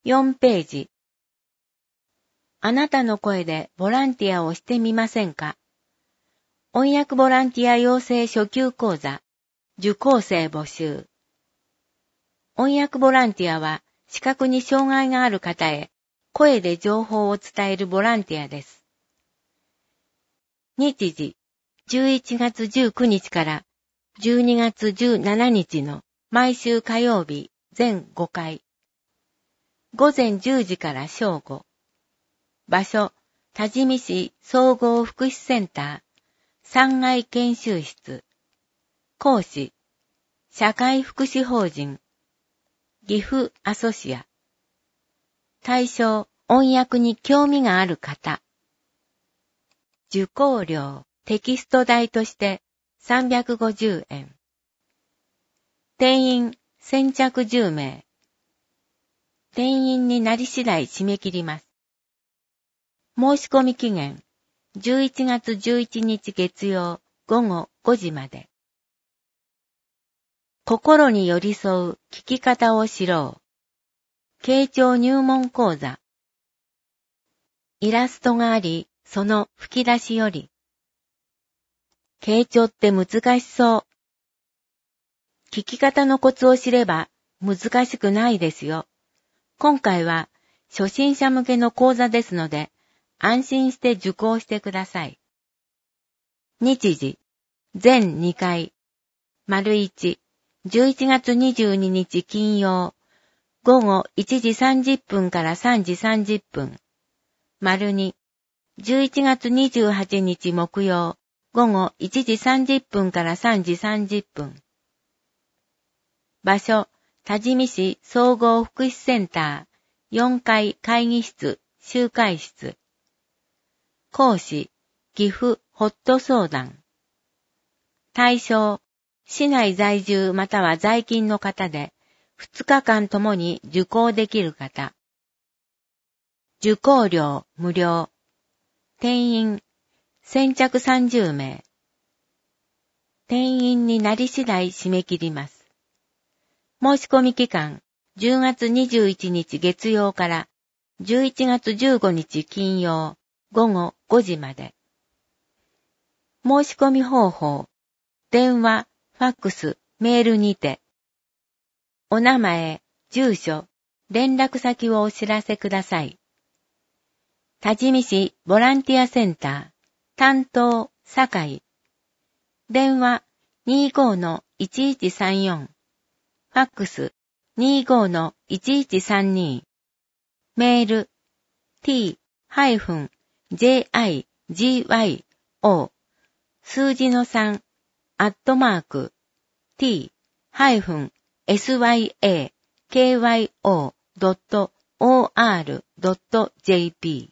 4ページ。あなたの声でボランティアをしてみませんか？翻訳ボランティア養成初級講座、受講生募集。翻訳ボランティアは視覚に障害がある方へ声で情報を伝えるボランティアです。日時、11月19日から12月17日の毎週火曜日全5回。午前10時から正午。場所、多治見市総合福祉センター、3階研修室。講師、社会福祉法人、岐阜アソシア。対象、翻訳に興味がある方。受講料、テキスト代として350円。定員、先着10名。定員になり次第締め切ります。申し込み期限、11月11日月曜午後5時まで。心に寄り添う聞き方を知ろう。傾聴入門講座。イラストがあり、その吹き出しより。傾聴って難しそう。聞き方のコツを知れば難しくないですよ。今回は初心者向けの講座ですので、安心して受講してください。日時、全2回。丸1、11月22日金曜、午後1時30分から3時30分。丸2、11月28日木曜、午後1時30分から3時30分。場所、多治見市総合福祉センター、4階会議室、集会室。講師、岐阜ホット相談。対象、市内在住または在勤の方で、2日間ともに受講できる方。受講料無料。定員、先着30名。定員になり次第締め切ります。申し込み期間、10月21日月曜から11月15日金曜午後5時まで。申し込み方法、電話、ファックス、メールにて。お名前、住所、連絡先をお知らせください。多治見市ボランティアセンター、担当、堺。電話、25-1134。ファックス、25-1132。メール、t-jigyO、数字の3、t-syak.kyo.or.jp